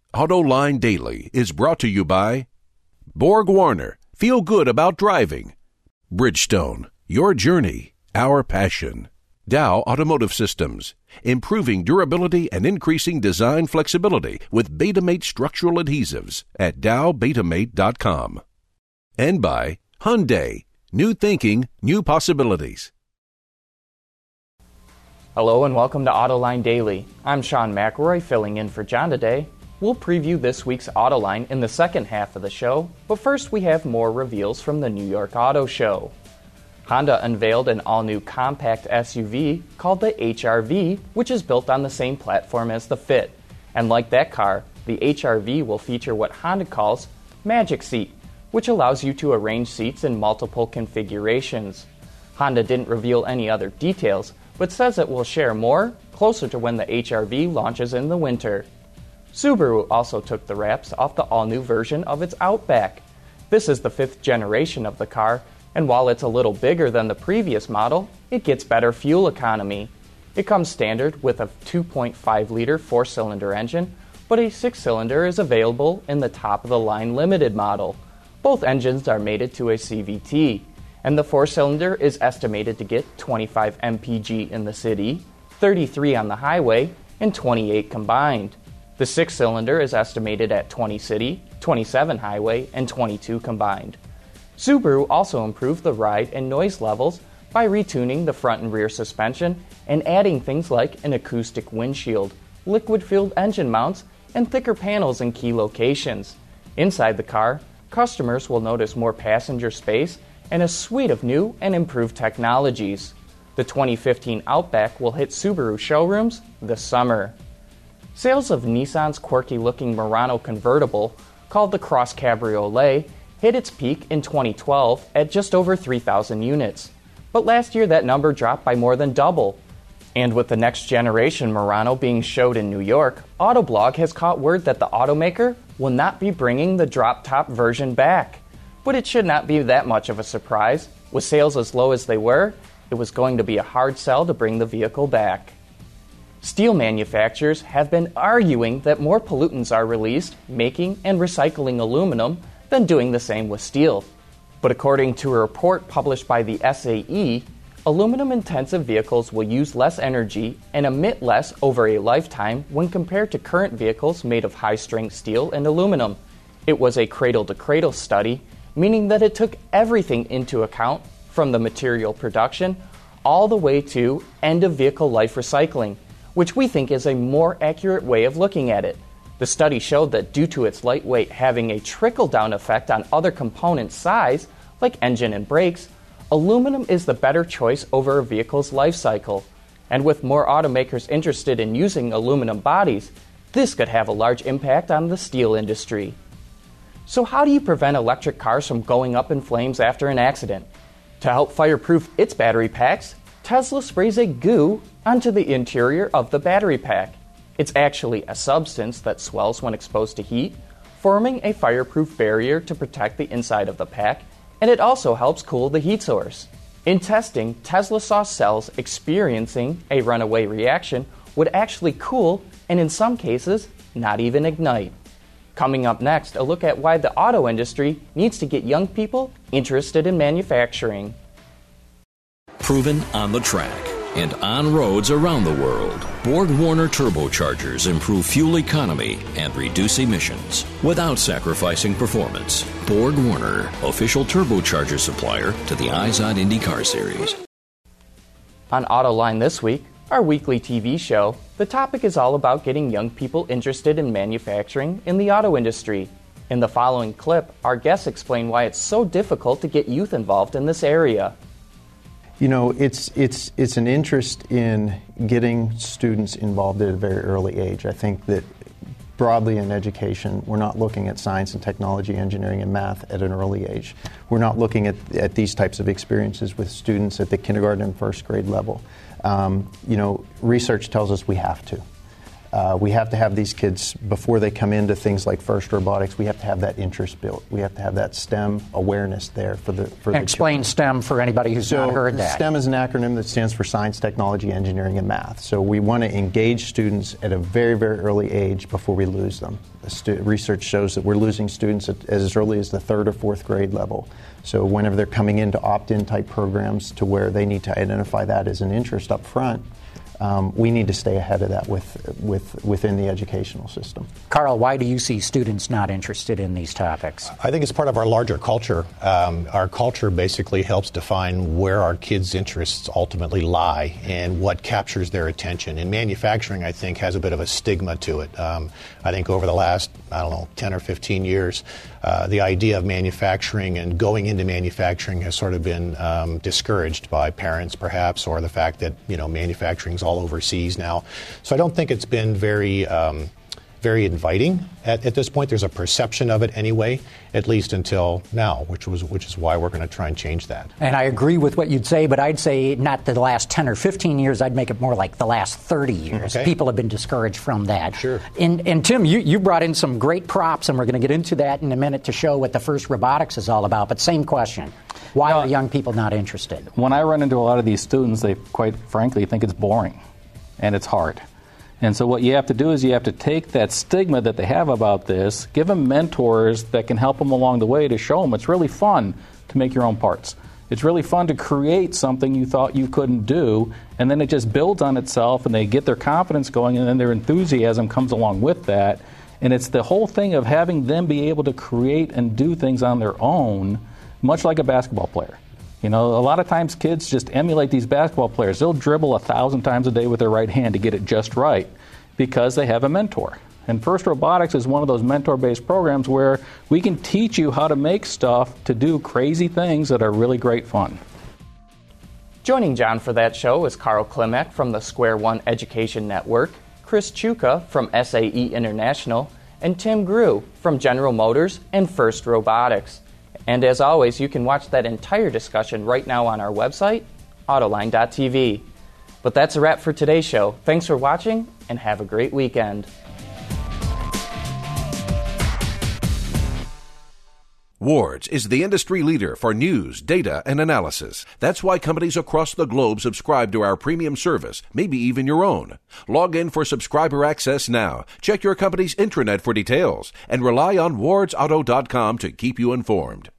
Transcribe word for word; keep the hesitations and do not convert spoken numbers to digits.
AutoLine Daily is brought to you by Borg Warner, feel good about driving. Bridgestone, your journey, our passion. Dow Automotive Systems, improving durability and increasing design flexibility with Betamate structural adhesives at dow betamate dot com. And by Hyundai, new thinking, new possibilities. Hello and welcome to AutoLine Daily. I'm Sean McElroy filling in for John today. We'll preview this week's AutoLine in the second half of the show, but first we have more reveals from the New York Auto Show. Honda unveiled an all-new compact S U V called the H R V, which is built on the same platform as the Fit. And like that car, the H R V will feature what Honda calls Magic Seat, which allows you to arrange seats in multiple configurations. Honda didn't reveal any other details, but says it will share more closer to when the H R V launches in the winter. Subaru also took the wraps off the all-new version of its Outback. This is the fifth generation of the car, and while it's a little bigger than the previous model, it gets better fuel economy. It comes standard with a two point five liter four-cylinder engine, but a six-cylinder is available in the top-of-the-line limited model. Both engines are mated to a C V T, and the four-cylinder is estimated to get twenty-five M P G in the city, thirty-three on the highway, and twenty-eight combined. The six-cylinder is estimated at twenty city, twenty-seven highway, and twenty-two combined. Subaru also improved the ride and noise levels by retuning the front and rear suspension and adding things like an acoustic windshield, liquid-filled engine mounts, and thicker panels in key locations. Inside the car, customers will notice more passenger space and a suite of new and improved technologies. The twenty fifteen Outback will hit Subaru showrooms this summer. Sales of Nissan's quirky-looking Murano convertible, called the Cross Cabriolet, hit its peak in twenty twelve at just over three thousand units. But last year that number dropped by more than double. And with the next generation Murano being showed in New York, Autoblog has caught word that the automaker will not be bringing the drop-top version back. But it should not be that much of a surprise. With sales as low as they were, it was going to be a hard sell to bring the vehicle back. Steel manufacturers have been arguing that more pollutants are released making and recycling aluminum than doing the same with steel. But according to a report published by the S A E, aluminum-intensive vehicles will use less energy and emit less over a lifetime when compared to current vehicles made of high-strength steel and aluminum. It was a cradle-to-cradle study, meaning that it took everything into account from the material production all the way to end-of-vehicle life recycling, which we think is a more accurate way of looking at it. The study showed that due to its lightweight having a trickle-down effect on other component size, like engine and brakes, aluminum is the better choice over a vehicle's life cycle. And with more automakers interested in using aluminum bodies, this could have a large impact on the steel industry. So how do you prevent electric cars from going up in flames after an accident? To help fireproof its battery packs, Tesla sprays a goo onto the interior of the battery pack. It's actually a substance that swells when exposed to heat, forming a fireproof barrier to protect the inside of the pack, and it also helps cool the heat source. In testing, Tesla saw cells experiencing a runaway reaction would actually cool and in some cases not even ignite. Coming up next, a look at why the auto industry needs to get young people interested in manufacturing. Proven on the track and on roads around the world, Borg Warner turbochargers improve fuel economy and reduce emissions without sacrificing performance. Borg Warner, official turbocharger supplier to the Izod IndyCar Series. On AutoLine this week, our weekly T V show, the topic is all about getting young people interested in manufacturing in the auto industry. In the following clip, our guests explain why it's so difficult to get youth involved in this area. You know, it's it's it's an interest in getting students involved at a very early age. I think that broadly in education, we're not looking at science and technology, engineering and math at an early age. We're not looking at, at these types of experiences with students at the kindergarten and first grade level. Um, you know, research tells us we have to. Uh, we have to have these kids, before they come into things like FIRST Robotics, we have to have that interest built. We have to have that STEM awareness there for the for the Explain STEM for anybody who's so not heard that. STEM is an acronym that stands for Science, Technology, Engineering, and Math. So we want to engage students at a very, very early age before we lose them. The stu- research shows that we're losing students at, as early as the third or fourth grade level. So whenever they're coming into opt-in type programs to where they need to identify that as an interest up front, Um, we need to stay ahead of that with, with, within the educational system. Carl, why do you see students not interested in these topics? I think it's part of our larger culture. Um, our culture basically helps define where our kids' interests ultimately lie and what captures their attention. And manufacturing, I think, has a bit of a stigma to it. Um, I think over the last, I don't know, ten or fifteen years, uh, the idea of manufacturing and going into manufacturing has sort of been um, discouraged by parents, perhaps, or the fact that, you know, manufacturing is all overseas now. So I don't think it's been very um, very inviting at, at this point. There's a perception of it anyway, at least until now, which was which is why we're going to try and change that. And I agree with what you'd say, but I'd say not the last ten or fifteen years. I'd make it more like the last thirty years. Okay. People have been discouraged from that. Sure. And, and Tim, you, you brought in some great props, and we're going to get into that in a minute to show what the FIRST Robotics is all about. But same question. Why Well, are young people not interested? When I run into a lot of these students, they quite frankly think it's boring and it's hard. And so what you have to do is you have to take that stigma that they have about this, give them mentors that can help them along the way to show them it's really fun to make your own parts. It's really fun to create something you thought you couldn't do, and then it just builds on itself, and they get their confidence going, and then their enthusiasm comes along with that. And it's the whole thing of having them be able to create and do things on their own, much like a basketball player. You know, a lot of times kids just emulate these basketball players. They'll dribble a thousand times a day with their right hand to get it just right because they have a mentor. And FIRST Robotics is one of those mentor-based programs where we can teach you how to make stuff to do crazy things that are really great fun. Joining John for that show is Carl Klimek from the Square One Education Network, Chris Chuka from S A E International, and Tim Grew from General Motors and FIRST Robotics. And as always, you can watch that entire discussion right now on our website, autoline dot t v. But that's a wrap for today's show. Thanks for watching, and have a great weekend. Wards is the industry leader for news, data, and analysis. That's why companies across the globe subscribe to our premium service, maybe even your own. Log in for subscriber access now. Check your company's intranet for details, and rely on wards auto dot com to keep you informed.